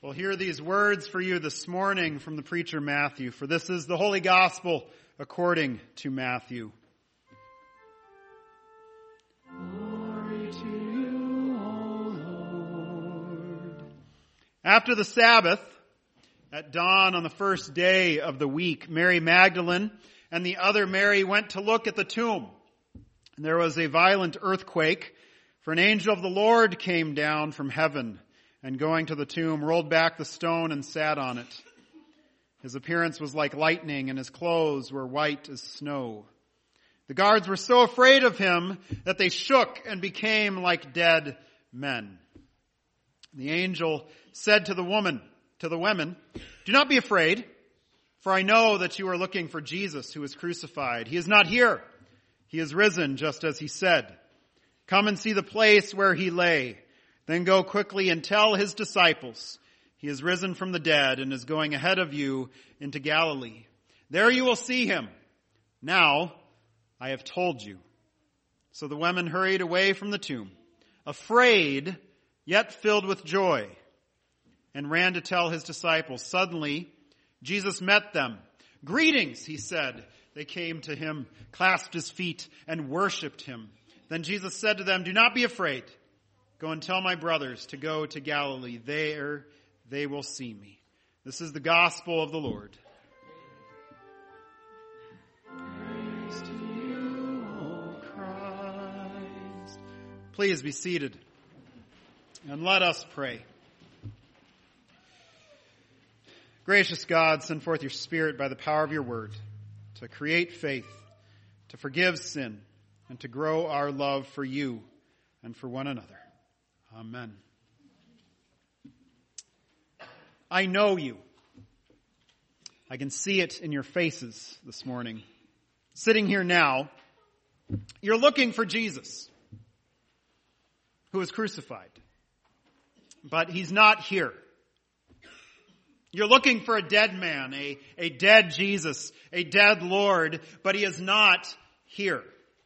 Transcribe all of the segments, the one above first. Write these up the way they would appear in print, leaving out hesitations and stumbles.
We'll hear these words for you this morning from the preacher Matthew, for this is the Holy Gospel according to Matthew. Glory to you, O Lord. After the Sabbath, at dawn on the first day of the week, Mary Magdalene and the other Mary went to look at the tomb. And there was a violent earthquake, for an angel of the Lord came down from heaven, and going to the tomb, rolled back the stone and sat on it. His appearance was like lightning, and his clothes were white as snow. The guards were so afraid of him that they shook and became like dead men. The angel said to the women, "Do not be afraid, for I know that you are looking for Jesus who was crucified. He is not here. He is risen, just as he said. Come and see the place where he lay. Then go quickly and tell his disciples, he is risen from the dead and is going ahead of you into Galilee. There you will see him. Now I have told you." So the women hurried away from the tomb, afraid, yet filled with joy, and ran to tell his disciples. Suddenly, Jesus met them. "Greetings," he said. They came to him, clasped his feet, and worshipped him. Then Jesus said to them, "Do not be afraid. Go and tell my brothers to go to Galilee. There they will see me." This is the gospel of the Lord. Praise to you, O Christ. Please be seated, and let us pray. Gracious God, send forth your Spirit by the power of your word to create faith, to forgive sin, and to grow our love for you and for one another. Amen. I know you. I can see it in your faces this morning. Sitting here now, you're looking for Jesus, who was crucified. But he's not here. You're looking for a dead man, a dead Jesus, a dead Lord, but he is not here.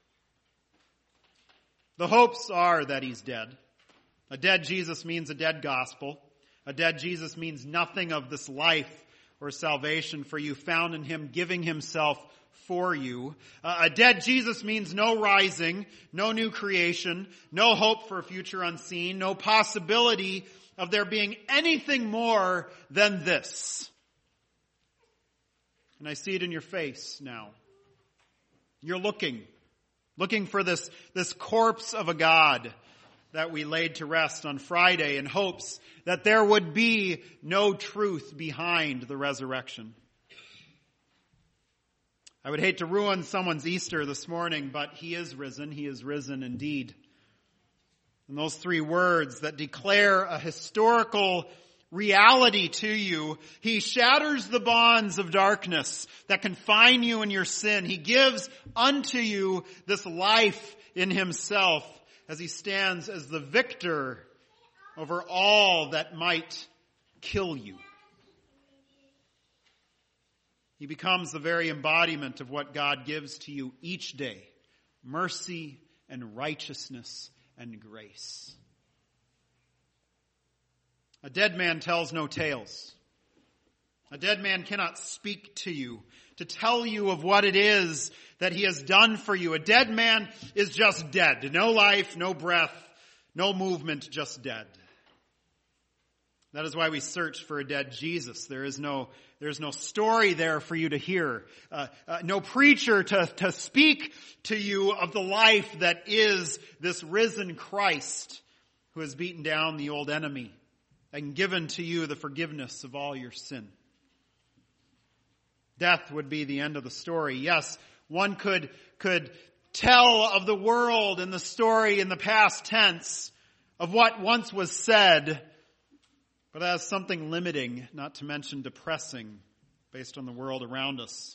The hopes are that he's dead. A dead Jesus means a dead gospel. A dead Jesus means nothing of this life or salvation for you found in him giving himself for you. A dead Jesus means no rising, no new creation, no hope for a future unseen, no possibility of there being anything more than this. And I see it in your face now. You're looking for this corpse of a God that we laid to rest on Friday in hopes that there would be no truth behind the resurrection. I would hate to ruin someone's Easter this morning, but he is risen. He is risen indeed. And those three words that declare a historical reality to you, he shatters the bonds of darkness that confine you in your sin. He gives unto you this life in himself, as he stands as the victor over all that might kill you. He becomes the very embodiment of what God gives to you each day: mercy and righteousness and grace. A dead man tells no tales. A dead man cannot speak to you to tell you of what it is that he has done for you. A dead man is just dead. No life, no breath, no movement, just dead. That is why we search for a dead Jesus. There's no story there for you to hear. No preacher to speak to you of the life that is this risen Christ who has beaten down the old enemy and given to you the forgiveness of all your sin. Death would be the end of the story. Yes, one could tell of the world and the story in the past tense of what once was said, but as something limiting, not to mention depressing, based on the world around us.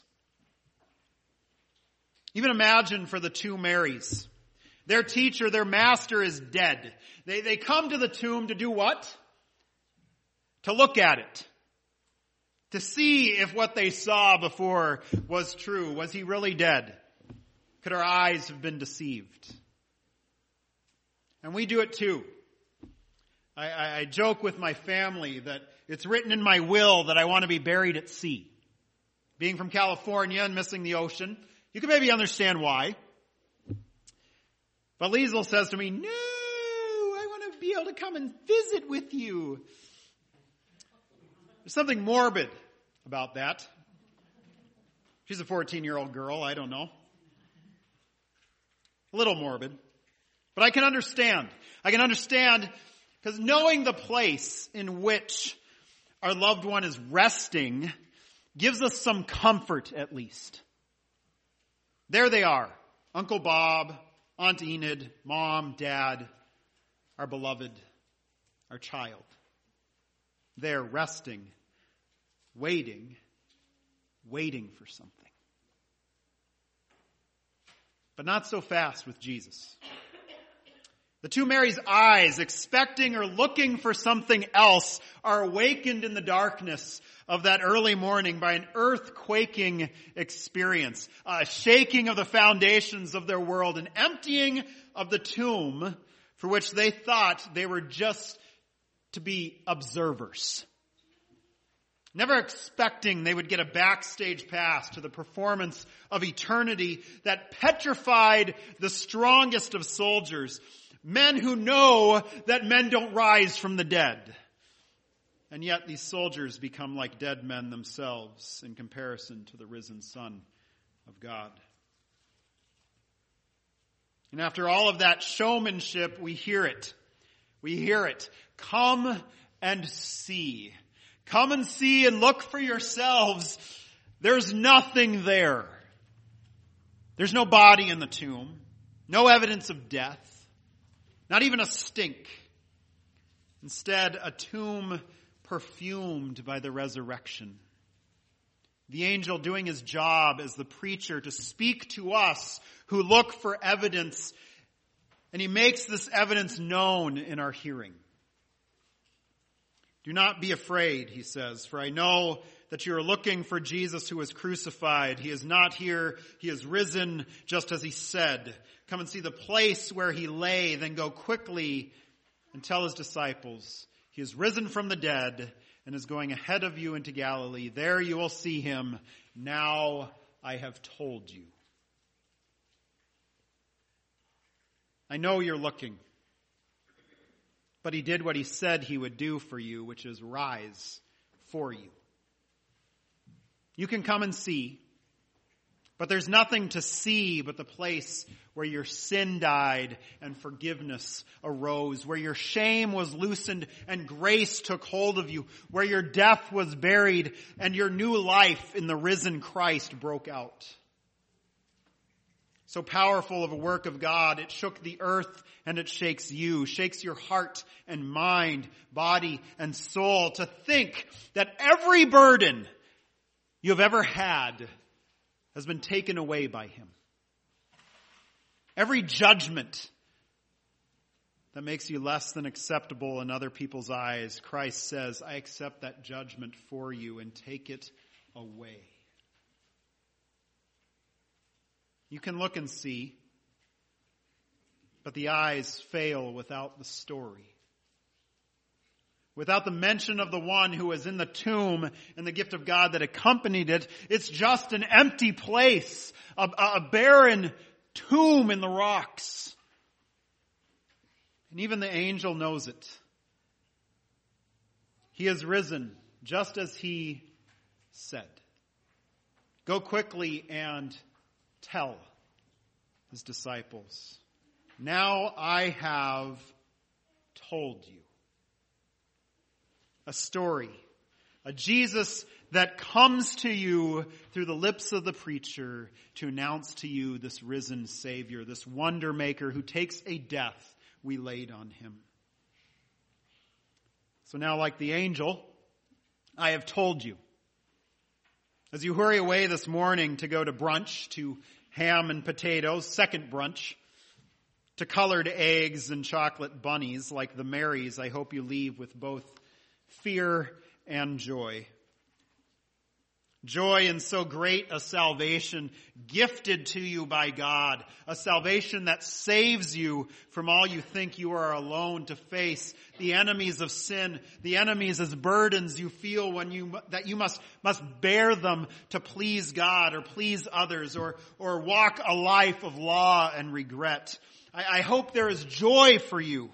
Even imagine for the two Marys. Their teacher, their master is dead. They come to the tomb to do what? To look at it. To see if what they saw before was true. Was he really dead? Could our eyes have been deceived? And we do it too. I joke with my family that it's written in my will that I want to be buried at sea. Being from California and missing the ocean, you can maybe understand why. But Liesl says to me, no, I want to be able to come and visit with you. There's something morbid about that. She's a 14-year-old girl, I don't know. A little morbid. But I can understand. I can understand because knowing the place in which our loved one is resting gives us some comfort at least. There they are. Uncle Bob, Aunt Enid, Mom, Dad, our beloved, our child. They're resting, waiting for something. But not so fast with Jesus. The two Mary's eyes, expecting or looking for something else, are awakened in the darkness of that early morning by an earth-quaking experience, a shaking of the foundations of their world, an emptying of the tomb for which they thought they were just to be observers. Never expecting they would get a backstage pass to the performance of eternity that petrified the strongest of soldiers, men who know that men don't rise from the dead. And yet these soldiers become like dead men themselves in comparison to the risen Son of God. And after all of that showmanship, we hear it. We hear it. Come and see. Come and see and look for yourselves. There's nothing there. There's no body in the tomb. No evidence of death. Not even a stink. Instead, a tomb perfumed by the resurrection. The angel doing his job as the preacher to speak to us who look for evidence, and he makes this evidence known in our hearing. Do not be afraid, he says, for I know that you are looking for Jesus who was crucified. He is not here. He is risen, just as he said. Come and see the place where he lay, then go quickly and tell his disciples, he is risen from the dead and is going ahead of you into Galilee. There you will see him. Now I have told you. I know you're looking. But he did what he said he would do for you, which is rise for you. You can come and see, but there's nothing to see but the place where your sin died and forgiveness arose, where your shame was loosened and grace took hold of you, where your death was buried and your new life in the risen Christ broke out. So powerful of a work of God, it shook the earth and it shakes you, shakes your heart and mind, body and soul to think that every burden you have ever had has been taken away by him. Every judgment that makes you less than acceptable in other people's eyes, Christ says, I accept that judgment for you and take it away. You can look and see, but the eyes fail without the story. Without the mention of the one who was in the tomb and the gift of God that accompanied it, it's just an empty place, a barren tomb in the rocks. And even the angel knows it. He is risen, just as he said. Go quickly and tell his disciples, now I have told you. A story, a Jesus that comes to you through the lips of the preacher to announce to you this risen Savior, this wonder maker who takes a death we laid on him. So now, like the angel, I have told you. As you hurry away this morning to go to brunch, to ham and potatoes, second brunch, to colored eggs and chocolate bunnies like the Marys, I hope you leave with both fear and joy. Joy in so great a salvation gifted to you by God, a salvation that saves you from all you think you are alone to face, the enemies of sin, the enemies as burdens you feel that you must bear them to please God or please others or walk a life of law and regret. I hope there is joy for you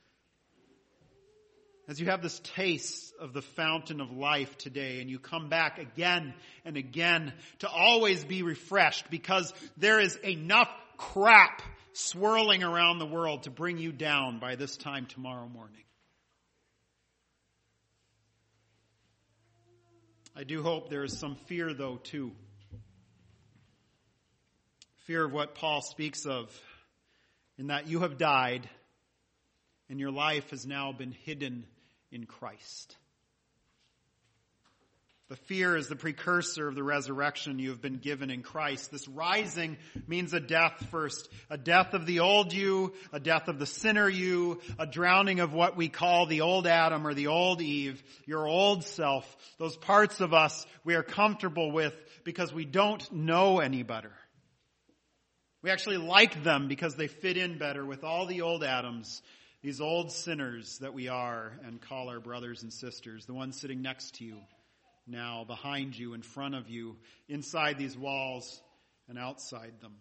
as you have this taste of the fountain of life today and you come back again and again to always be refreshed, because there is enough crap swirling around the world to bring you down by this time tomorrow morning. I do hope there is some fear, though, too. Fear of what Paul speaks of, in that you have died and your life has now been hidden in Christ. The fear is the precursor of the resurrection you have been given in Christ. This rising means a death first. A death of the old you, a death of the sinner you, a drowning of what we call the old Adam or the old Eve, your old self, those parts of us we are comfortable with because we don't know any better. We actually like them because they fit in better with all the old Adams, these old sinners that we are and call our brothers and sisters, the ones sitting next to you now, behind you, in front of you, inside these walls and outside them.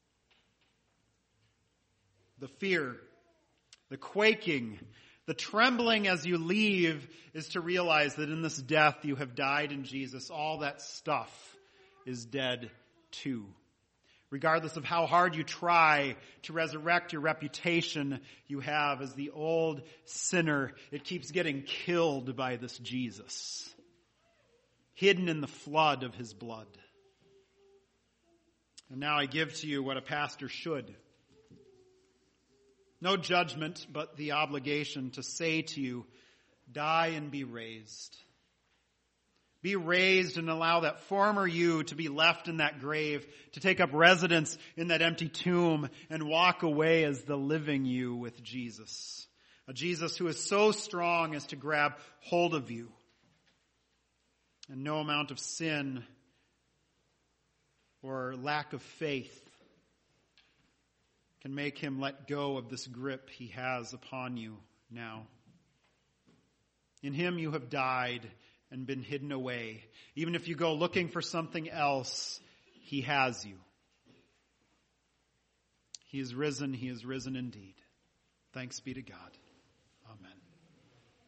The fear, the quaking, the trembling as you leave is to realize that in this death you have died in Jesus. All that stuff is dead too. Regardless of how hard you try to resurrect your reputation you have as the old sinner, it keeps getting killed by this Jesus, hidden in the flood of his blood. And now I give to you what a pastor should. No judgment, but the obligation to say to you, die and be raised. Be raised and allow that former you to be left in that grave, to take up residence in that empty tomb and walk away as the living you with Jesus. A Jesus who is so strong as to grab hold of you. And no amount of sin or lack of faith can make him let go of this grip he has upon you now. In him you have died and been hidden away. Even if you go looking for something else, he has you. He is risen indeed. Thanks be to God.